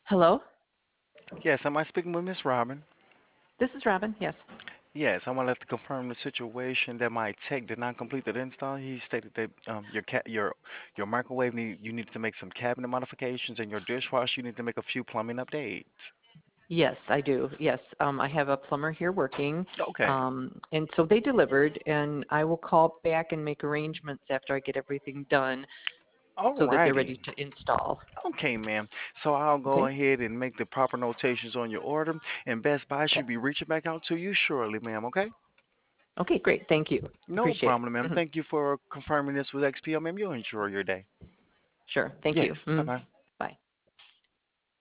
Hello, Yes, am I speaking with Miss Robin? this is Robin. Yes. Yes, I wanted to confirm the situation that my tech did not complete the install. He stated that your microwave you need to make some cabinet modifications, and your dishwasher you need to make a few plumbing updates. Yes, I do. Yes. I have a plumber here working. Okay. And so they delivered, and I will call back and make arrangements after I get everything done so that they're Alrighty. ready to install. Okay, ma'am. So I'll go Okay? ahead and make the proper notations on your order, and Best Buy Okay. should be reaching back out to you shortly, ma'am. Okay? Okay, great. Thank you. No Appreciate problem, ma'am. it. Thank you for confirming this with XPO, ma'am. You enjoy your day. Sure. Thank you. Yes. Bye bye.